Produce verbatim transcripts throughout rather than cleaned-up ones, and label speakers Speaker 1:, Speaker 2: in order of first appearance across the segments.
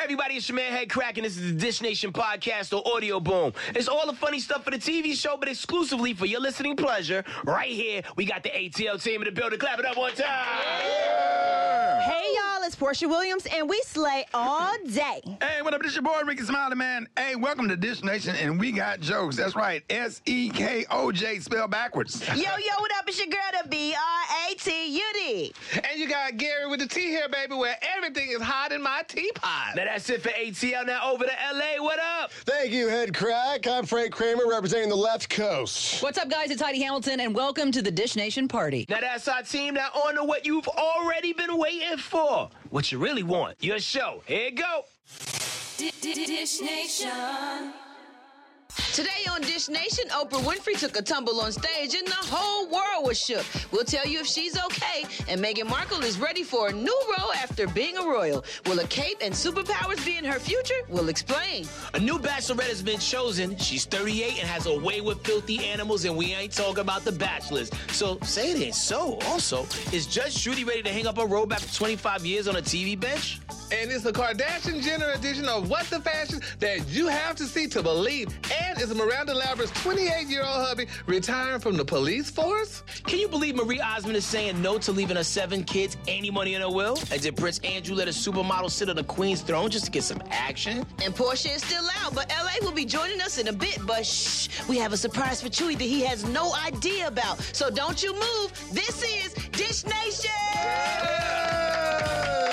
Speaker 1: everybody, it's your man Head Crack, and this is the Dish Nation podcast or Audio Boom. It's all the funny stuff for the T V show, but exclusively for your listening pleasure. Right here, we got the A T L team in the building. Clap it up one time.
Speaker 2: Yeah. Hey, y'all, it's Portia Williams, and we slay all day.
Speaker 3: Hey, what up? This your boy, Ricky Smiley, man. Hey, welcome to Dish Nation, and we got jokes. That's right, S E K O J, spelled backwards.
Speaker 2: Yo, yo, what up? It's your girl, the B R A T U D.
Speaker 4: And you got Gary with the T here, baby, where everything is hot in my teapot.
Speaker 1: Now that's it for A T L. Now over to L A. What up?
Speaker 5: Thank you, Head Crack. I'm Frank Kramer, representing the left coast.
Speaker 6: What's up, guys? It's Heidi Hamilton, and welcome to the Dish Nation party.
Speaker 1: Now that's our team. Now on to what you've already been waiting for. What you really want. Your show. Here you go.
Speaker 7: Dish Nation.
Speaker 8: Today on Dish Nation, Oprah Winfrey took a tumble on stage and the whole world was shook. We'll tell you if she's okay, and Meghan Markle is ready for a new role after being a royal. Will a cape and superpowers be in her future? We'll explain.
Speaker 1: A new bachelorette has been chosen. She's thirty-eight and has a way with filthy animals, and we ain't talking about the bachelors. So say it ain't so. Also, is Judge Judy ready to hang up her robe after twenty-five years on a T V bench?
Speaker 4: And it's a Kardashian-Jenner edition of What the Fashion that you have to see to believe. And it's Miranda Lavera's twenty-eight-year-old hubby retiring from the police force.
Speaker 1: Can you believe Marie Osmond is saying no to leaving her seven kids any money in her will? And did Prince Andrew let a supermodel sit on the Queen's throne just to get some action?
Speaker 8: And Portia is still out, but L A will be joining us in a bit. But shh, we have a surprise for Chewy that he has no idea about. So don't you move. This is Dish Nation!
Speaker 4: Yeah!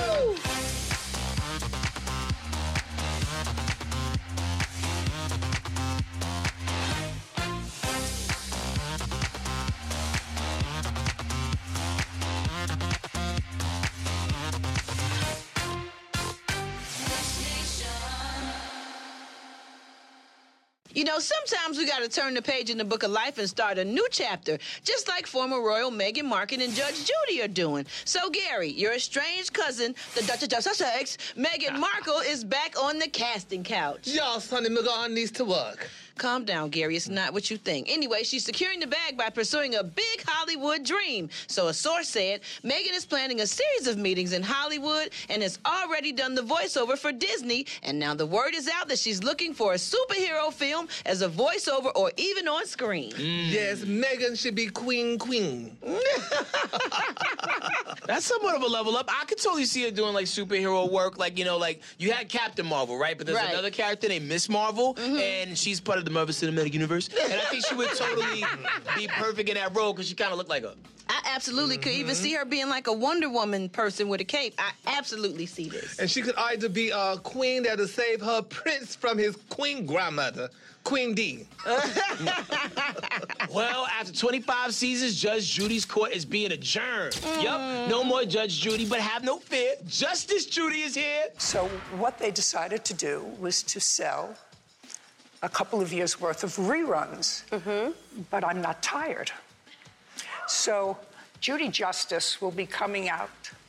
Speaker 8: You know, sometimes we gotta turn the page in the book of life and start a new chapter, just like former royal Meghan Markle and Judge Judy are doing. So, Gary, your estranged cousin, the Duchess of Sussex, Meghan Markle, is back on the casting couch.
Speaker 4: Y'all, Sonny McGaw needs to work.
Speaker 8: Calm down, Gary. It's not what you think. Anyway, she's securing the bag by pursuing a big Hollywood dream. So a source said Meghan is planning a series of meetings in Hollywood and has already done the voiceover for Disney. And now the word is out that she's looking for a superhero film as a voiceover or even on screen.
Speaker 4: Mm. Yes, Meghan should be Queen Queen.
Speaker 1: That's somewhat of a level up. I could totally see her doing like superhero work. Like, you know, like you had Captain Marvel, right? But there's
Speaker 8: Right.
Speaker 1: another character named Miss Marvel,
Speaker 8: Mm-hmm.
Speaker 1: and she's part of the Marvel Cinematic Universe. And I think she would totally be perfect in that role because she kind of looked like her.
Speaker 8: I absolutely could even see her being like a Wonder Woman person with a cape. I absolutely see this.
Speaker 4: And she could either be a queen that'll save her prince from his queen grandmother, Queen D.
Speaker 1: Well, after twenty-five seasons, Judge Judy's court is being adjourned.
Speaker 8: Mm.
Speaker 1: Yup, no more Judge Judy, but have no fear. Justice Judy is here.
Speaker 9: So what they decided to do was to sell a couple of years' worth of reruns. Mm-hmm. But I'm not tired. So Judy Justice will be coming out,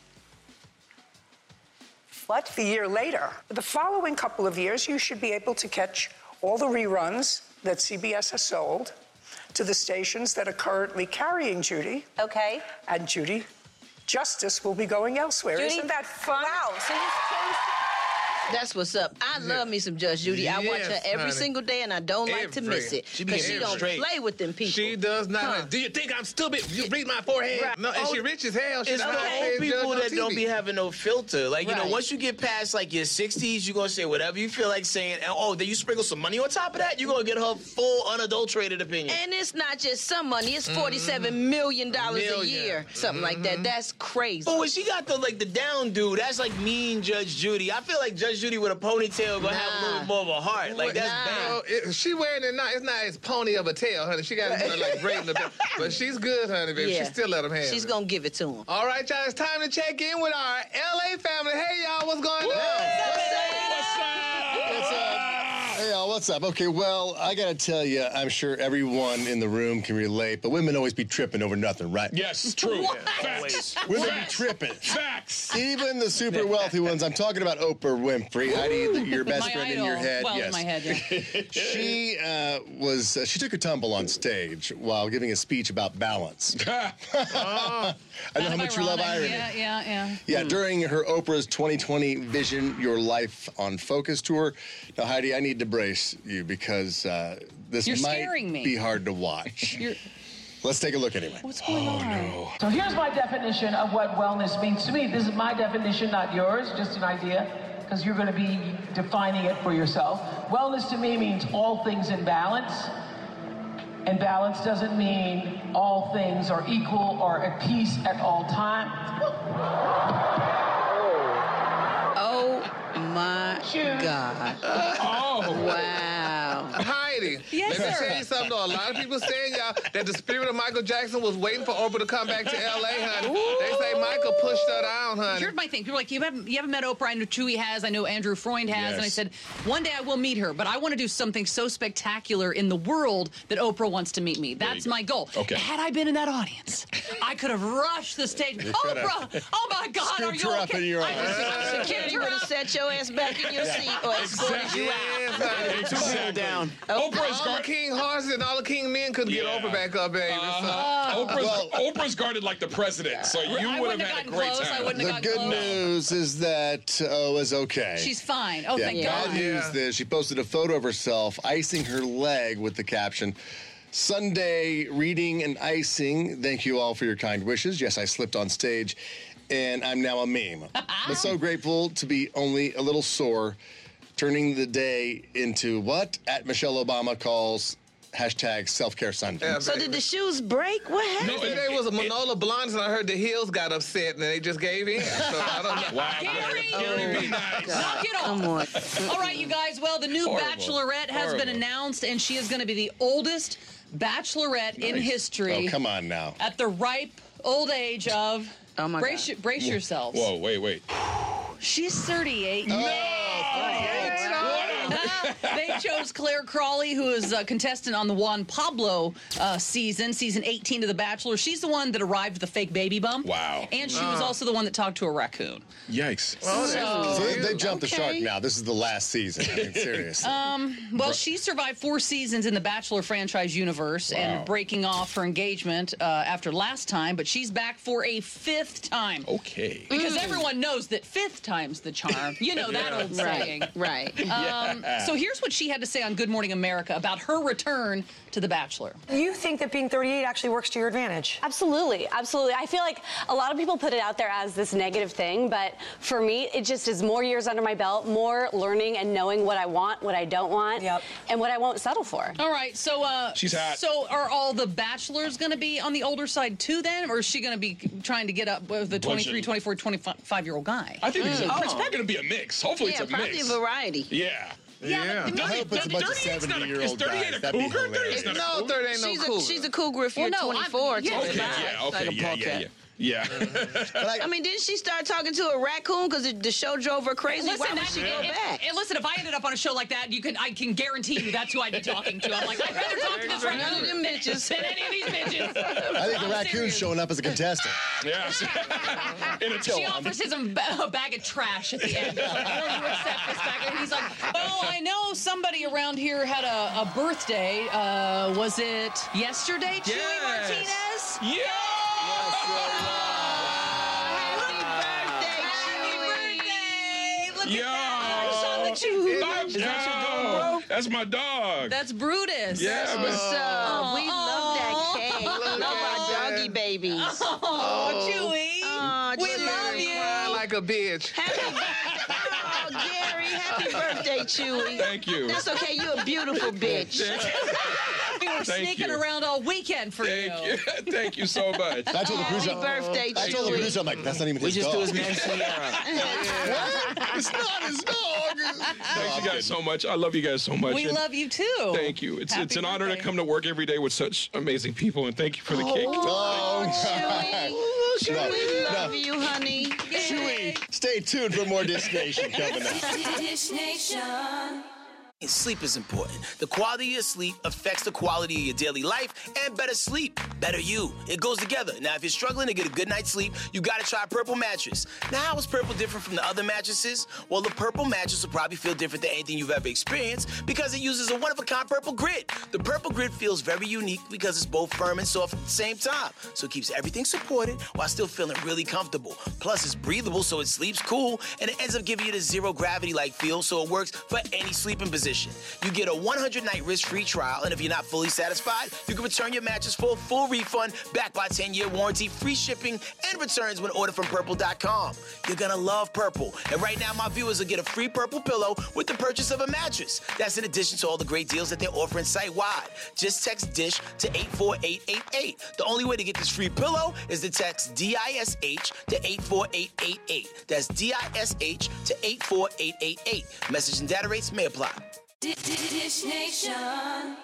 Speaker 9: what, the year later. The following couple of years, you should be able to catch all the reruns that C B S has sold to the stations that are currently carrying Judy.
Speaker 2: Okay.
Speaker 9: And Judy Justice will be going elsewhere.
Speaker 2: Judy,
Speaker 9: Isn't that fun?
Speaker 2: Wow. So you've changed
Speaker 8: That's what's up. I love me some Judge Judy. I watch her
Speaker 4: Yes,
Speaker 8: every
Speaker 4: honey.
Speaker 8: single day, and I don't like to
Speaker 4: Every.
Speaker 8: miss it.
Speaker 1: She be
Speaker 8: Because she
Speaker 1: getting
Speaker 8: don't
Speaker 1: straight.
Speaker 8: play with them people.
Speaker 4: She does not.
Speaker 8: Huh.
Speaker 4: Do you think I'm stupid? You read my forehead.
Speaker 8: Right.
Speaker 4: No, and she
Speaker 1: Oh,
Speaker 4: rich as hell. She's
Speaker 1: It's
Speaker 4: not
Speaker 1: the
Speaker 4: saying
Speaker 1: old
Speaker 4: Judge
Speaker 1: people
Speaker 4: on
Speaker 1: that
Speaker 4: T V.
Speaker 1: don't be having no filter. Like, you know,
Speaker 8: Right.
Speaker 1: once you get past, like, your sixties, you're going to say whatever you feel like saying. And, oh, then you sprinkle some money on top of that, you're going to get her full, unadulterated opinion.
Speaker 8: And it's not just some money. It's forty-seven million dollars a
Speaker 4: Million.
Speaker 8: year. Something like that. That's crazy.
Speaker 1: But when she got the, like, the down dude, that's, like, mean Judge Judy. I feel like Judge Judy with a ponytail going to have a
Speaker 8: Nah.
Speaker 1: little bit more of a heart. Like, that's
Speaker 8: Nah.
Speaker 1: bad.
Speaker 4: Oh, it, she wearing it now. It's not as pony of a tail, honey. She got it like braiding the back. But she's good, honey, baby.
Speaker 8: Yeah.
Speaker 4: She still let him have
Speaker 8: She's
Speaker 4: it.
Speaker 8: going to give it to him.
Speaker 4: All right, y'all. It's time to check in with our L A family. Hey, y'all. What's going on?
Speaker 5: What's up? Hey, y'all. what's up? Okay, well, I gotta tell you, I'm sure everyone in the room can relate, but women always be tripping over nothing, right?
Speaker 10: Yes, true. Facts.
Speaker 5: Women
Speaker 10: Facts.
Speaker 5: be tripping.
Speaker 10: Facts.
Speaker 5: Even the super wealthy ones. I'm talking about Oprah Winfrey. Heidi, your best
Speaker 6: My
Speaker 5: friend
Speaker 6: idol.
Speaker 5: in your head.
Speaker 6: Well,
Speaker 5: yes.
Speaker 6: in my head, yeah.
Speaker 5: She uh, was. Uh, she took a tumble on stage while giving a speech about balance. I know how much you love irony.
Speaker 6: Yeah, yeah, yeah.
Speaker 5: Yeah, during her Oprah's twenty twenty Vision Your Life on Focus tour. Now, Heidi, I need to brace you because uh, this
Speaker 6: You're
Speaker 5: might
Speaker 6: scaring me.
Speaker 5: be hard to watch.
Speaker 6: You're,
Speaker 5: Let's take a look anyway.
Speaker 6: what's going
Speaker 10: Oh,
Speaker 6: on?
Speaker 10: no.
Speaker 11: So here's my definition of what wellness means to me. This is my definition, not yours, just an idea, because you're going to be defining it for yourself. Wellness to me means all things in balance. And balance doesn't mean all things are equal or at peace at all times.
Speaker 8: Oh my God.
Speaker 10: Oh.
Speaker 8: Wow.
Speaker 4: Heidi,
Speaker 6: Yes,
Speaker 4: let me
Speaker 6: sir.
Speaker 4: tell you something, though. A lot of people saying, y'all, that the spirit of Michael Jackson was waiting for Oprah to come back to L A, honey. They say Michael pushed her down, honey.
Speaker 6: Here's my thing. People are like, you haven't, you haven't met Oprah. I know Chewy has. I know Andrew Freund has. And I
Speaker 10: Yes.
Speaker 6: said, one day I will meet her, but I want to do something so spectacular in the world that Oprah wants to meet me. That's
Speaker 10: you go.
Speaker 6: my goal.
Speaker 10: Okay.
Speaker 6: Had I been in that audience, I could have rushed the stage. Oprah! Oh my God, are
Speaker 5: Scooped
Speaker 6: you
Speaker 5: her up
Speaker 6: okay?
Speaker 5: in your
Speaker 6: I
Speaker 5: arms.
Speaker 6: just-
Speaker 8: Security would have set your ass back in your seat or escorted you out.
Speaker 4: Yes, honey.
Speaker 10: Exactly.
Speaker 1: down.
Speaker 10: Oprah's
Speaker 4: All the
Speaker 10: guard-
Speaker 4: king horses and all the king men couldn't get
Speaker 10: Yeah.
Speaker 4: Oprah back up, baby.
Speaker 10: Uh-huh.
Speaker 4: So.
Speaker 10: Oprah's,
Speaker 5: Well-
Speaker 10: Oprah's guarded like the president, so you
Speaker 6: I
Speaker 10: would
Speaker 6: wouldn't
Speaker 10: have
Speaker 6: have
Speaker 10: had a
Speaker 6: gotten
Speaker 10: great
Speaker 6: close. I
Speaker 10: time.
Speaker 6: wouldn't have
Speaker 5: The
Speaker 6: gotten
Speaker 5: good
Speaker 6: close.
Speaker 5: news is that O is okay.
Speaker 6: She's fine. Oh,
Speaker 5: yeah,
Speaker 6: thank
Speaker 5: bad
Speaker 6: God.
Speaker 5: news
Speaker 4: Yeah.
Speaker 5: is she posted a photo of herself icing her leg with the caption, Sunday reading and icing. Thank you all for your kind wishes. Yes, I slipped on stage, and I'm now a meme. But so grateful to be only a little sore, turning the day into what at Michelle Obama calls hashtag self-care Sunday.
Speaker 4: Yeah,
Speaker 8: So
Speaker 4: baby.
Speaker 8: did the shoes break? What happened?
Speaker 4: They said they was a Manola Blondes, and I heard the heels got upset, and they just gave in. So I don't know.
Speaker 10: Wow.
Speaker 6: Gary!
Speaker 10: Gary, be nice.
Speaker 6: Knock it off.
Speaker 8: Come on.
Speaker 6: All right, you guys. Well, the new
Speaker 10: Horrible.
Speaker 6: Bachelorette has been
Speaker 10: Horrible.
Speaker 6: announced, and she is going to be the oldest Bachelorette in history.
Speaker 5: Oh, come on now.
Speaker 6: At the ripe old age of.
Speaker 8: Oh, my
Speaker 6: brace,
Speaker 8: God.
Speaker 6: brace yourselves.
Speaker 10: Whoa, wait, wait.
Speaker 6: She's thirty-eight.
Speaker 10: What a-
Speaker 6: They chose Claire Crawley, who is a contestant on the Juan Pablo uh, season, season eighteen of The Bachelor. She's the one that arrived with a fake baby bump.
Speaker 10: Wow.
Speaker 6: And she was also the one that talked to a raccoon.
Speaker 10: Yikes.
Speaker 6: So,
Speaker 5: So they, they jumped the shark
Speaker 8: Okay.
Speaker 5: now. This is the last season. I mean, seriously.
Speaker 6: well, she survived four seasons in the Bachelor franchise universe
Speaker 10: Wow.
Speaker 6: and breaking off her engagement uh, after last time, but she's back for a fifth time.
Speaker 10: Okay.
Speaker 6: Because everyone knows that fifth time's the charm. You know that old saying.
Speaker 8: Right, right.
Speaker 6: Um, so here's what she had to say on Good Morning America about her return to The Bachelor.
Speaker 12: You think that being thirty-eight actually works to your advantage?
Speaker 13: Absolutely, absolutely. I feel like a lot of people put it out there as this negative thing, but for me, it just is more years under my belt, more learning and knowing what I want, what I don't want,
Speaker 12: Yep.
Speaker 13: and what I won't settle for.
Speaker 6: All right, so uh,
Speaker 10: She's hot.
Speaker 6: So are all the bachelors going to be on the older side too then, or is she going to be trying to get up with the
Speaker 10: Bunch of-
Speaker 6: twenty-three, twenty-four, twenty-five year old guy?
Speaker 10: I think it's, a, it's probably going to be a mix. Hopefully
Speaker 8: Yeah,
Speaker 10: it's a
Speaker 8: probably
Speaker 10: mix.
Speaker 8: a variety.
Speaker 10: Yeah.
Speaker 4: Yeah.
Speaker 5: I hope it's a bunch of
Speaker 10: thirty-eight's not a-
Speaker 5: seventy-year-old
Speaker 10: Is thirty-eight
Speaker 5: guys.
Speaker 10: a
Speaker 5: That'd be
Speaker 10: cougar?
Speaker 5: hilarious.
Speaker 10: thirty-eight's not a
Speaker 4: No,
Speaker 10: cougar.
Speaker 4: thirty ain't no
Speaker 8: She's
Speaker 4: cougar.
Speaker 8: a, she's a cougar if you're
Speaker 6: Well, no, I'm-
Speaker 8: twenty-four.
Speaker 6: yeah.
Speaker 10: Okay,
Speaker 8: twenty-five.
Speaker 10: yeah,
Speaker 8: Like
Speaker 10: okay,
Speaker 8: a
Speaker 10: yeah, yeah,
Speaker 8: polecat.
Speaker 10: yeah. Yeah.
Speaker 5: But I,
Speaker 8: I mean, didn't she start talking to a raccoon because the, the show drove her crazy? Why would
Speaker 6: that-
Speaker 8: she go
Speaker 6: if-
Speaker 8: back?
Speaker 6: if- listen, if I ended up on a show like that, you can I can guarantee you that's who I'd be talking to. I'm like, I'd rather talk to this
Speaker 8: None of
Speaker 6: raccoon
Speaker 8: them bitches.
Speaker 6: than any of these bitches.
Speaker 5: I think the
Speaker 6: I'm
Speaker 5: raccoon's
Speaker 6: serious.
Speaker 5: showing up as a contestant.
Speaker 10: Yeah. In a tow.
Speaker 6: She offers him a bag of trash at the end. Will you accept this bag? And he's like, well, I know somebody around here had a, a birthday. Uh, was it yesterday, Chewy
Speaker 10: Yes.
Speaker 6: Martinez?
Speaker 10: Yeah.
Speaker 6: Look
Speaker 10: Yo.
Speaker 6: at that. On the chew.
Speaker 10: Is that your dog, bro? That's my dog.
Speaker 6: That's Brutus.
Speaker 10: Yeah, but
Speaker 8: So, we love that cat.
Speaker 4: Look
Speaker 8: Love
Speaker 4: at
Speaker 8: our
Speaker 4: that.
Speaker 8: doggy babies.
Speaker 6: Oh, Chewy.
Speaker 8: Oh,
Speaker 6: we
Speaker 8: Chewy.
Speaker 6: love you.
Speaker 4: Crying like a bitch.
Speaker 8: Happy, oh, Gary, happy birthday, Chewy.
Speaker 10: Thank you.
Speaker 8: That's okay. You a beautiful bitch.
Speaker 6: We were
Speaker 10: Thank
Speaker 6: sneaking
Speaker 10: you.
Speaker 6: around all weekend for
Speaker 10: Thank
Speaker 6: you.
Speaker 10: you. Thank you so much.
Speaker 5: I told the
Speaker 8: Happy
Speaker 5: producer.
Speaker 8: birthday,
Speaker 5: I told the
Speaker 8: Chewy.
Speaker 5: producer, I'm like, that's not even
Speaker 1: We
Speaker 5: his
Speaker 1: just
Speaker 5: dog.
Speaker 1: do his man Sierra.
Speaker 5: What? It's not his dog.
Speaker 10: Thank you guys so much. I love you guys so much.
Speaker 6: We
Speaker 10: And
Speaker 6: love you too.
Speaker 10: Thank you. It's
Speaker 6: Happy
Speaker 10: it's an honor to
Speaker 6: birthday.
Speaker 10: come to work every day with such amazing people, and thank you for the cake.
Speaker 5: Oh,
Speaker 8: Chewy.
Speaker 5: No,
Speaker 8: We
Speaker 5: no.
Speaker 8: love you, honey.
Speaker 5: Chewy, stay tuned for more Dish Nation coming up.
Speaker 7: Dish Nation.
Speaker 1: Sleep is important. The quality of your sleep affects the quality of your daily life, and better sleep, better you. It goes together. Now, if you're struggling to get a good night's sleep, you gotta try Purple Mattress. Now, how is Purple different from the other mattresses? Well, the Purple Mattress will probably feel different than anything you've ever experienced because it uses a one-of-a-kind Purple Grid. The Purple Grid feels very unique because it's both firm and soft at the same time, so it keeps everything supported while still feeling really comfortable. Plus, it's breathable, so it sleeps cool, and it ends up giving you the zero gravity-like feel, so it works for any sleeping position. You get a one hundred night risk-free trial, and if you're not fully satisfied, you can return your mattress for a full refund, backed by ten year warranty, free shipping, and returns when ordered from Purple dot com. You're gonna love Purple, and right now my viewers will get a free Purple pillow with the purchase of a mattress. That's in addition to all the great deals that they're offering site-wide. Just text DISH to eight four eight eight eight. The only way to get this free pillow is to text D I S H to eight four eight eight eight. That's D I S H to eight four eight eight eight. Message and data rates may apply.
Speaker 7: Dish Nation.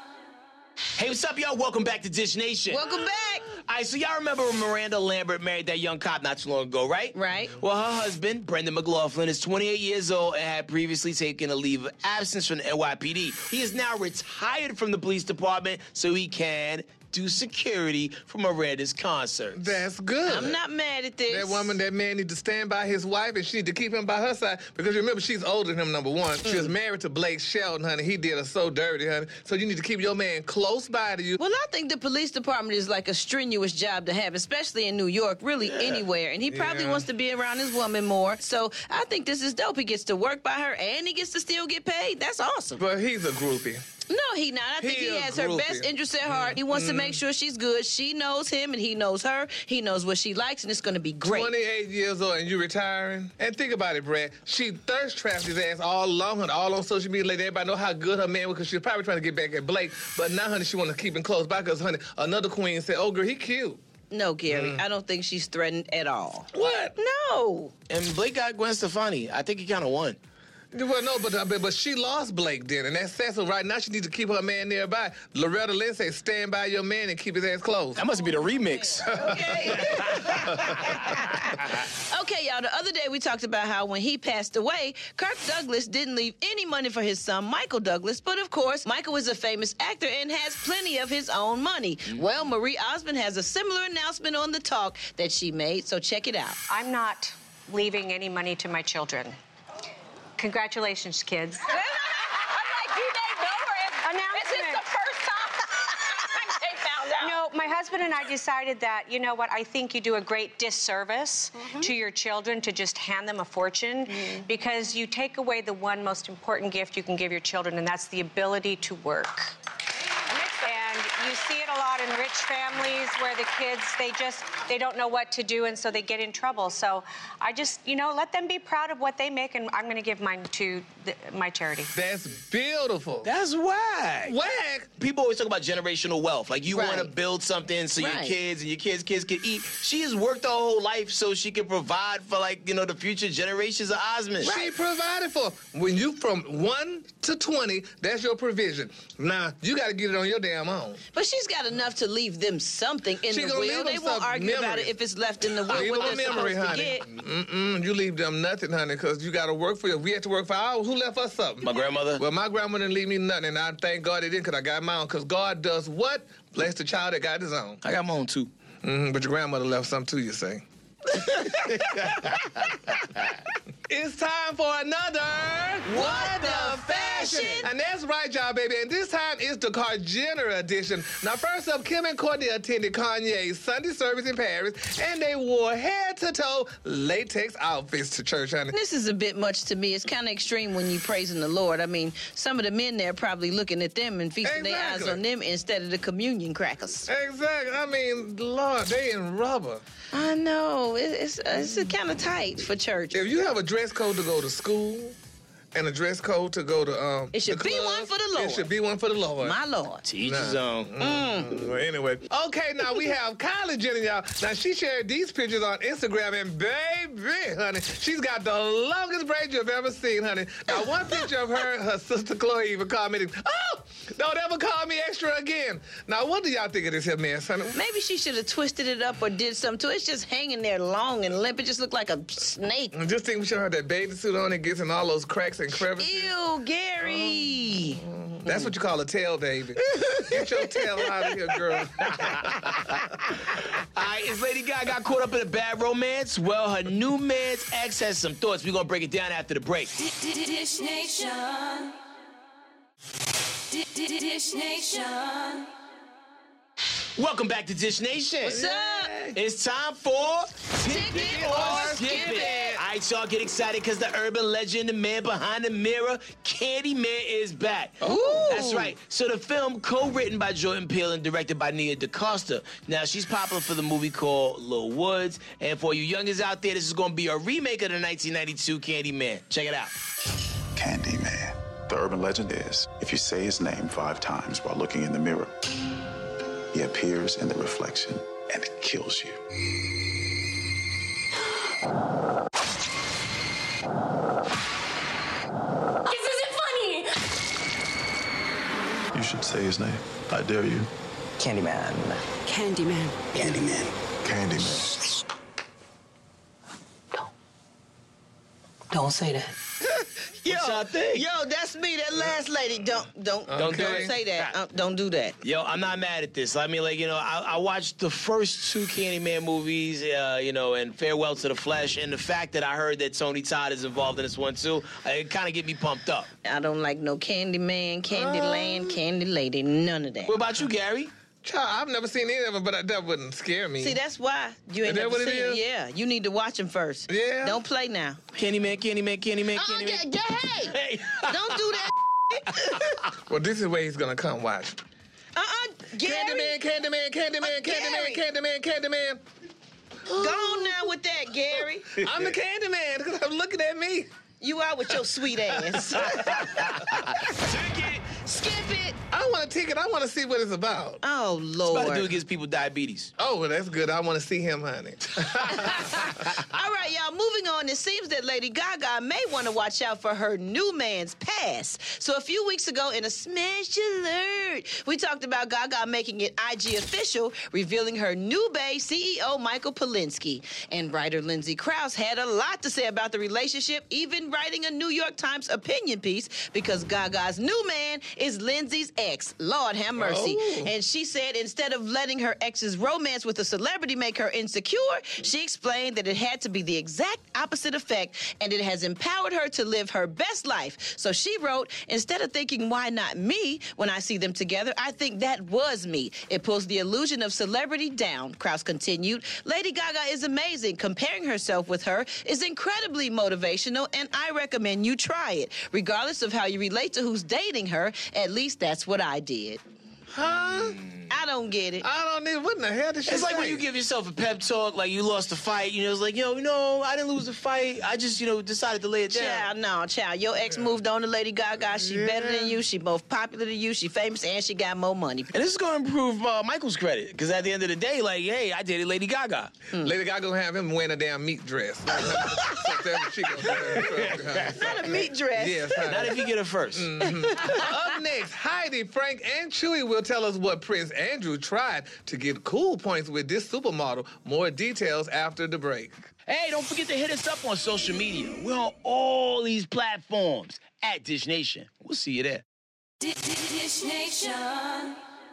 Speaker 1: Hey, what's up, y'all? Welcome back to Dish Nation.
Speaker 8: Welcome back.
Speaker 1: All right, so y'all remember when Miranda Lambert married that young cop not too long ago, right?
Speaker 8: Right.
Speaker 1: Well, her husband, Brendan McLaughlin, is twenty-eight years old and had previously taken a leave of absence from the N Y P D. He is now retired from the police department so he can do security for Miranda's concert.
Speaker 4: That's good.
Speaker 8: I'm not mad at this.
Speaker 4: That woman, that man need to stand by his wife, and she need to keep him by her side, because remember, she's older than him, number one. Mm. She was married to Blake Shelton, honey. He did her so dirty, honey. So you need to keep your man close by to you.
Speaker 8: Well, I think the police department is like a strenuous job to have, especially in New York, really yeah. anywhere. And he probably yeah. wants to be around his woman more. So I think this is dope. He gets to work by her, and he gets to still get paid. That's awesome.
Speaker 4: But he's a groupie.
Speaker 8: No, he not. I think he, he has her best interest at heart. He wants mm. to make sure she's good. She knows him, and he knows her. He knows what she likes, and it's going to be great.
Speaker 4: twenty-eight years old, and you retiring? And think about it, Brad. She thirst trapped his ass all along, honey, all on social media. Let everybody know how good her man was, because she was probably trying to get back at Blake. But now, honey, she want to keep him close by, because, honey, another queen said, oh, girl, he cute.
Speaker 8: No, Gary, mm. I don't think she's threatened at all.
Speaker 4: What?
Speaker 8: No.
Speaker 1: And Blake got Gwen Stefani. I think he kind of won.
Speaker 4: Well, no, but, uh, but but she lost Blake then, and that's sad. So right now she needs to keep her man nearby. Loretta Lynn says, stand by your man and keep his ass close.
Speaker 1: That must be the remix.
Speaker 8: Okay. Okay, y'all, the other day we talked about how when he passed away, Kirk Douglas didn't leave any money for his son, Michael Douglas. But of course, Michael is a famous actor and has plenty of his own money. Mm-hmm. Well, Marie Osmond has a similar announcement on The Talk that she made, so check it out.
Speaker 14: I'm not leaving any money to my children. Congratulations, kids.
Speaker 6: I'm like, you didn't know it. Is this the first time they found out?
Speaker 14: No, my husband and I decided that, you know what, I think you do a great disservice mm-hmm. to your children to just hand them a fortune mm-hmm. because you take away the one most important gift you can give your children, and that's the ability to work. You see it a lot in rich families where the kids, they just, they don't know what to do, and so they get in trouble. So I just, you know, let them be proud of what they make, and I'm going to give mine to the, my charity.
Speaker 4: That's beautiful.
Speaker 1: That's whack.
Speaker 4: Whack?
Speaker 1: People always talk about generational wealth. Like, you
Speaker 8: right.
Speaker 1: want to build something so
Speaker 8: right.
Speaker 1: your kids and your kids' kids can eat. She has worked her whole life so she can provide for, like, you know, the future generations of Osmond.
Speaker 4: She provided for. When you from one to twenty, that's your provision. Now, you got to get it on your damn own.
Speaker 8: But she's got enough to leave them something in
Speaker 4: she
Speaker 8: the will. They won't argue
Speaker 4: memory.
Speaker 8: about it if it's left in the will.
Speaker 4: Leave
Speaker 8: What
Speaker 4: them
Speaker 8: they're
Speaker 4: memory,
Speaker 8: supposed
Speaker 4: honey.
Speaker 8: to get.
Speaker 4: Mm-mm, you leave them nothing, honey, because you got to work for it. We had to work for hours. Who left us something?
Speaker 1: My grandmother.
Speaker 4: Well, my grandmother didn't leave me nothing, and I thank God it didn't, because I got my own. Because God does what? Bless the child that got his own.
Speaker 1: I got my own, too.
Speaker 4: Mm-hmm, but your grandmother left something, too, you say. It's time for another
Speaker 8: What the Fashion?
Speaker 4: And that's right, y'all, baby. And this time it's the Kar Jenner edition. Now, first up, Kim and Courtney attended Kanye's Sunday service in Paris, and they wore head-to-toe latex outfits to church, honey.
Speaker 8: This is a bit much to me. It's kind of extreme when you praising the Lord. I mean, some of the men there probably looking at them and feasting exactly. their eyes on them instead of the communion crackers.
Speaker 4: Exactly. I mean, Lord, they in rubber.
Speaker 8: I know. It's, it's, it's kind of tight for church.
Speaker 4: If you have a dress code to go to school and a dress code to go to um
Speaker 8: it should
Speaker 4: the
Speaker 8: be
Speaker 4: club,
Speaker 8: one for the Lord.
Speaker 4: It should be one for the Lord.
Speaker 8: My Lord.
Speaker 1: Teach his own.
Speaker 4: Mm. Well, anyway. Okay, now we have Kylie Jenner, y'all. Now, she shared these pictures on Instagram, and baby, honey, she's got the longest braids you've ever seen, honey. Now, one picture of her, her sister Chloe even commented, oh, don't ever call me extra again. Now, what do y'all think of this here mess, honey?
Speaker 8: Maybe she should have twisted it up or did something to it. It's just hanging there long and limp. It just looked like a snake.
Speaker 4: I just think we should have that bathing suit on and gets in all those cracks cracks and crevices.
Speaker 8: Ew, Gary.
Speaker 4: Oh. That's what you call a tail, baby. Get your tail out of here, girl.
Speaker 1: All right, is Lady Gaga caught up in a bad romance? Well, her new man's ex has some thoughts. We're going to break it down after the break.
Speaker 7: Dish Nation. Dish Nation.
Speaker 1: Welcome back to Dish Nation.
Speaker 8: What's up?
Speaker 1: It's time for
Speaker 8: Tip It or Skip It.
Speaker 1: All right, y'all get excited because the urban legend, the man behind the mirror, Candyman is back.
Speaker 8: Ooh.
Speaker 1: That's right. So the film, co-written by Jordan Peele and directed by Nia DaCosta. Now, she's popular for the movie called Lil Woods. And for you youngins out there, this is going to be a remake of the nineteen ninety-two Candyman. Check it out.
Speaker 15: Candyman. The urban legend is, if you say his name five times while looking in the mirror, he appears in the reflection and kills you.
Speaker 7: This isn't funny!
Speaker 15: You should say his name. I dare you.
Speaker 12: Candyman.
Speaker 13: Candyman.
Speaker 15: Candyman. Candyman.
Speaker 12: Don't say that.
Speaker 8: Yo,
Speaker 1: What y'all think?
Speaker 8: yo, that's me, that last lady. Don't, don't,
Speaker 1: Don't do
Speaker 8: don't
Speaker 1: it.
Speaker 8: say that. Uh, don't do that.
Speaker 1: Yo, I'm not mad at this. I mean, like, you know, I, I watched the first two Candyman movies, uh, you know, and Farewell to the Flesh, and the fact that I heard that Tony Todd is involved in this one, too, uh, it kind of get me pumped up.
Speaker 8: I don't like no Candyman, Candyland, Candy Lady, none of that.
Speaker 1: What about you, Gary?
Speaker 4: Child, I've never seen any of them, but that wouldn't scare me.
Speaker 8: See, that's why you ain't
Speaker 4: Is that
Speaker 8: never
Speaker 4: what it
Speaker 8: seen
Speaker 4: is?
Speaker 8: Yeah, you need to watch them first.
Speaker 4: Yeah.
Speaker 8: Don't play now.
Speaker 1: Candyman, Candyman, Candyman,
Speaker 8: Uh,
Speaker 1: Candyman.
Speaker 8: yeah, hey,
Speaker 1: Hey.
Speaker 8: don't do that.
Speaker 4: Well, this is where he's gonna come. Watch.
Speaker 8: Uh-uh, Gary.
Speaker 4: Candyman, Candyman, Candyman,
Speaker 8: Uh,
Speaker 4: Candyman,
Speaker 8: Gary.
Speaker 4: Candyman, Candyman.
Speaker 8: Go on now with that, Gary.
Speaker 4: I'm the Candyman because I'm looking at me.
Speaker 8: You out with your sweet ass.
Speaker 1: Take it.
Speaker 8: Skip it.
Speaker 4: I want a ticket. I want to see what it's about.
Speaker 8: Oh,
Speaker 1: It's
Speaker 8: Lord.
Speaker 1: about to do against people with diabetes.
Speaker 4: Oh, well, that's good. I want to see him, honey.
Speaker 8: All right, y'all, moving on. It seems that Lady Gaga may want to watch out for her new man's past. So a few weeks ago in a smash alert, we talked about Gaga making it I G official, revealing her new bae, C E O Michael Polinsky. And writer Lindsay Krause had a lot to say about the relationship, even writing a New York Times opinion piece, because Gaga's new man is Lindsay's ex. Lord have mercy.
Speaker 4: Oh.
Speaker 8: And she said instead of letting her ex's romance with a celebrity make her insecure, she explained that it had to be the exact opposite effect, and it has empowered her to live her best life. So she wrote, instead of thinking, why not me, when I see them together, I think that was me. It pulls the illusion of celebrity down, Krause continued. Lady Gaga is amazing. Comparing herself with her is incredibly motivational, and I recommend you try it. Regardless of how you relate to who's dating her, at least that's what I did.
Speaker 4: Huh?
Speaker 8: I don't get it.
Speaker 4: I don't need. What in the hell did she
Speaker 1: It's
Speaker 4: say?
Speaker 1: like when you give yourself a pep talk, like you lost a fight, you know, it's like, yo, you know, I didn't lose the fight. I just, you know, decided to lay it down.
Speaker 8: Child, no, child. Your ex moved on to Lady Gaga. She better than you. She both popular than you. She famous and she got more money.
Speaker 1: And this is going to improve uh, Michael's credit, because at the end of the day, like, hey, I dated Lady Gaga.
Speaker 8: Hmm.
Speaker 4: Lady Gaga gonna have him wearing a damn meat dress. So that's what she gonna do.
Speaker 8: Not a meat dress.
Speaker 4: Yes, honey.
Speaker 1: Not if you get her first.
Speaker 4: Mhm. Up next, Heidi, Frank, and Chewy will tell us what Prince Andrew tried to get cool points with this supermodel. More details after the break.
Speaker 1: Hey, don't forget to hit us up on social media. We're on all these platforms at Dish Nation. We'll see you there.
Speaker 7: Dish Nation.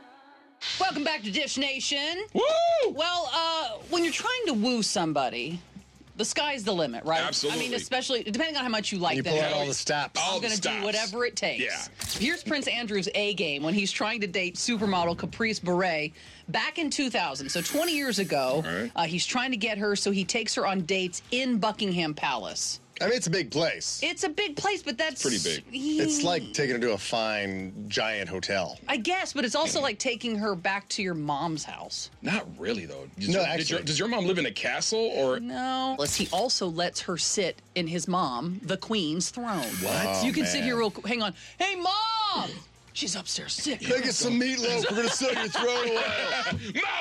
Speaker 6: Welcome back to Dish Nation.
Speaker 10: Woo!
Speaker 6: Well, uh, when you're trying to woo somebody, the sky's the limit, right?
Speaker 10: Absolutely.
Speaker 6: I mean, especially depending on how much you like
Speaker 5: You
Speaker 6: them.
Speaker 5: pull out all the stops.
Speaker 10: All
Speaker 6: I'm
Speaker 10: the
Speaker 6: going to do
Speaker 10: stops.
Speaker 6: whatever it takes.
Speaker 10: Yeah.
Speaker 6: Here's Prince Andrew's A game when he's trying to date supermodel Caprice Bure back in two thousand. So twenty years ago,
Speaker 10: right.
Speaker 6: uh, he's trying to get her, so he takes her on dates in Buckingham Palace.
Speaker 5: I mean, it's a big place.
Speaker 6: It's a big place, but that's
Speaker 10: pretty big.
Speaker 5: It's like taking her to a fine, giant hotel.
Speaker 6: I guess, but it's also like taking her back to your mom's house.
Speaker 10: Not really, though. Does,
Speaker 5: No,
Speaker 10: your, did
Speaker 5: actually-
Speaker 10: your, does your mom live in a castle or?
Speaker 6: No. Plus, he also lets her sit in his mom, the queen's throne.
Speaker 10: What?
Speaker 6: You can
Speaker 5: Oh,
Speaker 6: sit
Speaker 5: man.
Speaker 6: here real quick. Hang on. Hey, Mom! She's upstairs sick.
Speaker 5: Make us some meatloaf. We're gonna sit on your throne a while.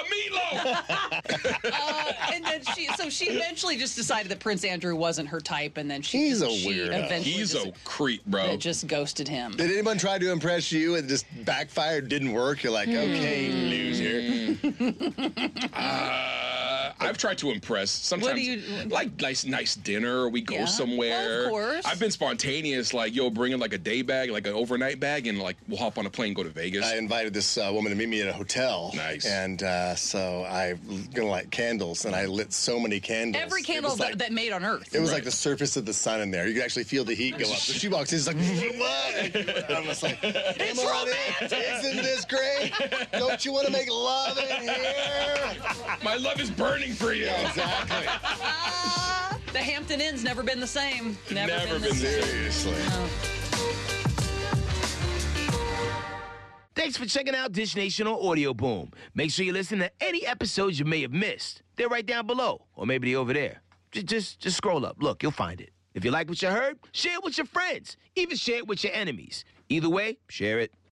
Speaker 10: Ma, meatloaf!
Speaker 6: Uh, and then she, so she eventually just decided that Prince Andrew wasn't her type, and then she,
Speaker 5: He's a
Speaker 6: she
Speaker 5: weirdo.
Speaker 6: eventually
Speaker 10: He's
Speaker 6: just,
Speaker 10: a creep, bro.
Speaker 6: that just ghosted him.
Speaker 5: Did anyone try to impress you and just backfired? Didn't work. You're like, okay, loser.
Speaker 10: Uh, I've tried to impress. Sometimes,
Speaker 6: What do you-
Speaker 10: like nice, nice dinner. We go
Speaker 6: Yeah.
Speaker 10: somewhere.
Speaker 6: Well, of course.
Speaker 10: I've been spontaneous, like yo, bring in like a day bag, like an overnight bag, and like we'll hop on a plane, and go to Vegas.
Speaker 5: I invited this uh, woman to meet me at a hotel.
Speaker 10: Nice.
Speaker 5: And uh, so I'm gonna light candles, and I lit so many candles.
Speaker 6: Every
Speaker 5: It
Speaker 6: candle
Speaker 5: was
Speaker 6: that,
Speaker 5: like-
Speaker 6: that made on Earth.
Speaker 5: It was like the surface of the sun in there. You could actually feel the heat go up. So she walks in, she's like, what? I'm just like, it's romantic. Isn't this great? Don't you want to make love in here?
Speaker 10: My love is burning for you.
Speaker 5: Yeah, exactly.
Speaker 6: The Hampton Inn's never been the same. Never,
Speaker 10: Never
Speaker 6: been, the
Speaker 10: been
Speaker 6: same.
Speaker 5: Seriously.
Speaker 1: Thanks for checking out Dish Nation on Audio Boom. Make sure you listen to any episodes you may have missed. They're right down below, or maybe they're over there. Just, just, just scroll up. Look, you'll find it. If you like what you heard, share it with your friends. Even share it with your enemies. Either way, share it.